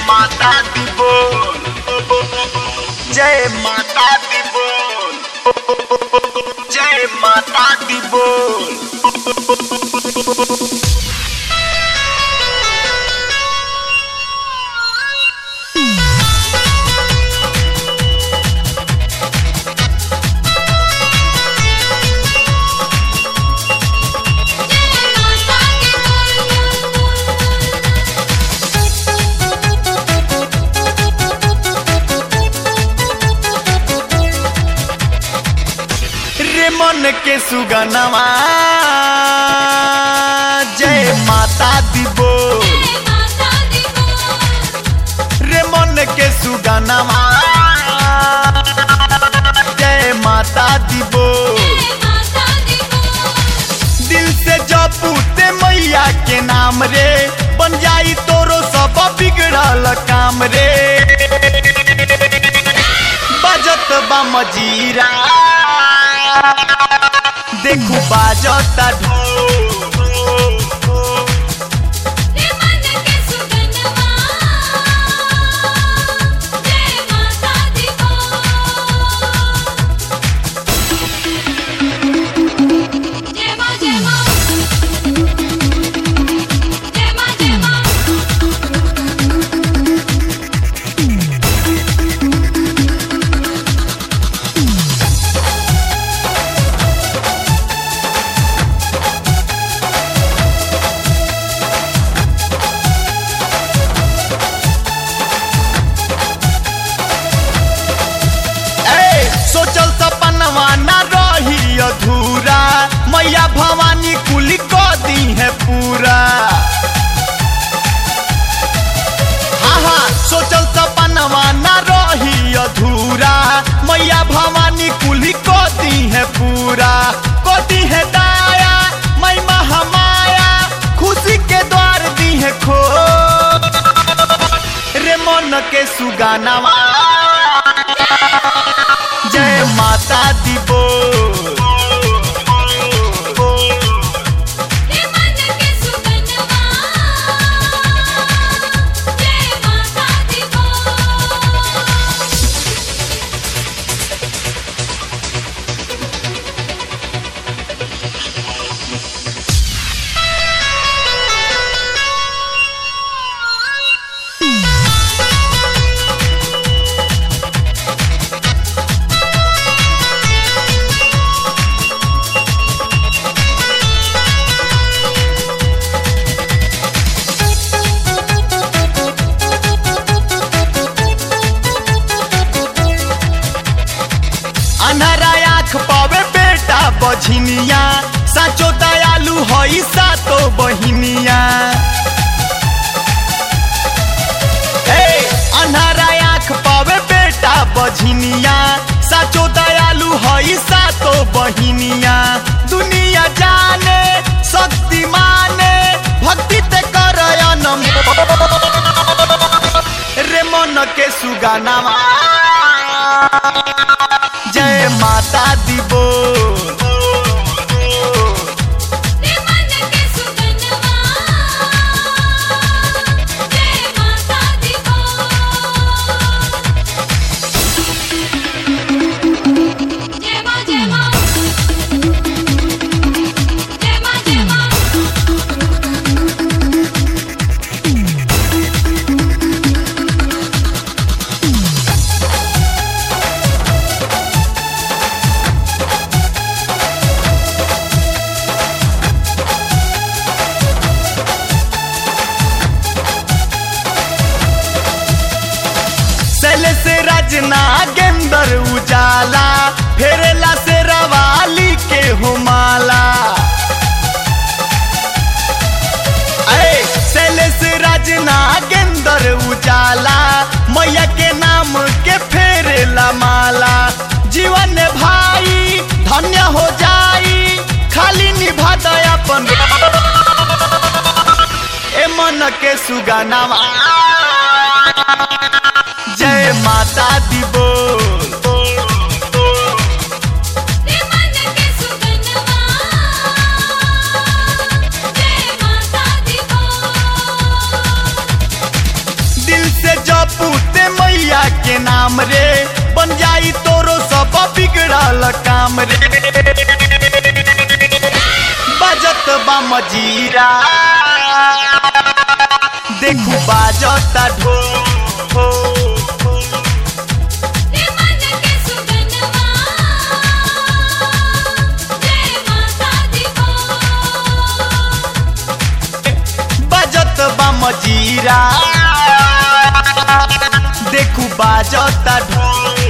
माता दी बोल, जय माता दी बोल, जय माता दी बोल। मन के सुगनवा जय माता दी बोल, रे मन के सुगनवा जय माता दी बोल। दिल से जपूते मैया के नाम रे, बन जाई तोरो सब बिगड़ल काम रे। बजत बा मजीरा देखू बाजता ढोल, सोचल सपनवा न रही अधूरा, मैया भवानी कुली को दी है पूरा। हाँ हाँ सोचल सपनवा न रही अधूरा, मैया भवानी कुली को दी है पूरा। को दी है दाया मई महामाया, खुशी के द्वार दी है खो रे मन के सुगानवा जय माता दी बोल। अन्हरा आँख पावे बेटा बझिनिया, साचो दयालु हई सातो बहिनिया। अन्हरा आँख पावे बेटा बझिनिया, साचो दयालु हई सातो बहिनिया। दुनिया जाने शक्ति माने, भक्ति ते करयन रे मन के सुगानवा जय माता दी बोल। से रजना गेंदर उजाला, फेरेला से रवाली के हुमाला। सेले से रजना गेंदर उजाला, मैया के नाम के फेरेला माला। जीवन भाई धन्य हो जाई, खाली निभा दयापन ए मन के सुगानवा जय माता दी बोल। दिल से नाम रे, बन जाई तोरो सब बिगड़ल काम रे। बजत बा मजीरा, देखू बाजता ढोल। बजत बा मजीरा, देखू बाजता ढोल।